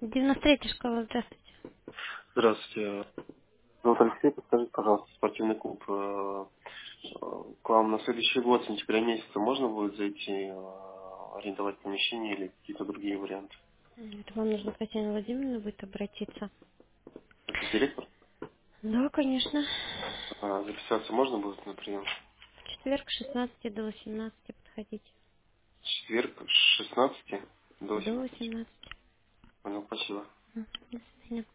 93-я школа, здравствуйте. Здравствуйте. Зовут Алексей, подскажите, пожалуйста, спортивный клуб. К вам на следующий год, с сентября месяца, можно будет зайти, арендовать помещение или какие-то другие варианты? Это вам нужно к Татьяне Владимировне будет обратиться. Это директор? Да, конечно. Записаться можно будет на прием? В четверг с 16 до 18 подходите. В четверг с 16 до До 18. 18. Понял, спасибо. До свидания.